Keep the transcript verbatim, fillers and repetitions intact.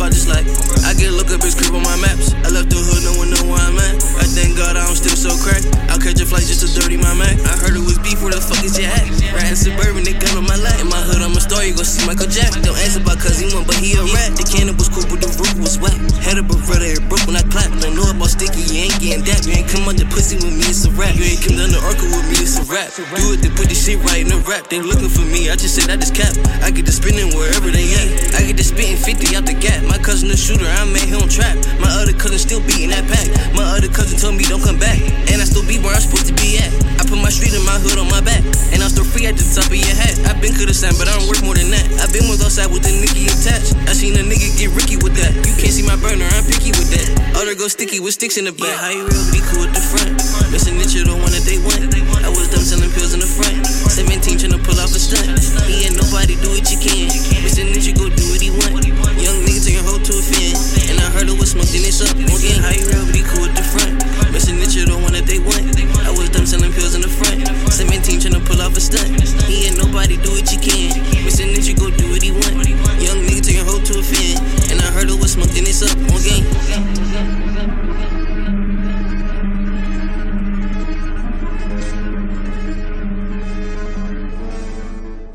I just like. I get look up his crib on my maps. I left the hood, no one know where I'm at. I thank God I'm still so cracked. I'll catch a flight just to dirty my Mac. I heard it was beef, where the fuck is you at? Riding Suburban, they gun on my lap. In my hood, I'm a star, you gon' see Michael Jack. Don't answer about cuz he won, but he a rat. The cannon was cool, but the roof was whack. Had a brother, it broke when I clapped. Don't know about sticky, you ain't getting that. You ain't come out the pussy with me, it's a rap. You ain't come down the Arca with me, it's a rap. Do it, they put this shit right in the rap. They looking for me, I just said I just cap. I get to spinning wherever they at. I get to spitting fifty out the gap. My cousin a shooter, I made him trap. My other cousin still beating that pack. My other cousin told me don't come back. And I still be where I'm supposed to be at. I put my street and my hood on my back. And I'm still free at the top of your hat. I been coulda signed, but I don't work more than that. I been was outside with the Nicky attached. I seen a nigga get Ricky with that. You can't see my burner, I'm picky with that. Other go sticky with sticks in the back. Yeah, how you real be cool with the front? Missing that you the one that they want. I was them selling pills in the front. seventeen tryna pull off a stunt. He ain't nobody, do what you can. Missing that you go do what he want. Young nigga take a hoe to a fin. And I heard it was smoking this up. Again, how you real be cool with the front? Missing that you the one that they want. I was them selling pills in the front. seventeen tryna pull off a stunt. He ain't nobody, do what you can. Missing that you go do what he want. Young nigga take a hoe to a fin. And I heard it was smoking this up. On game.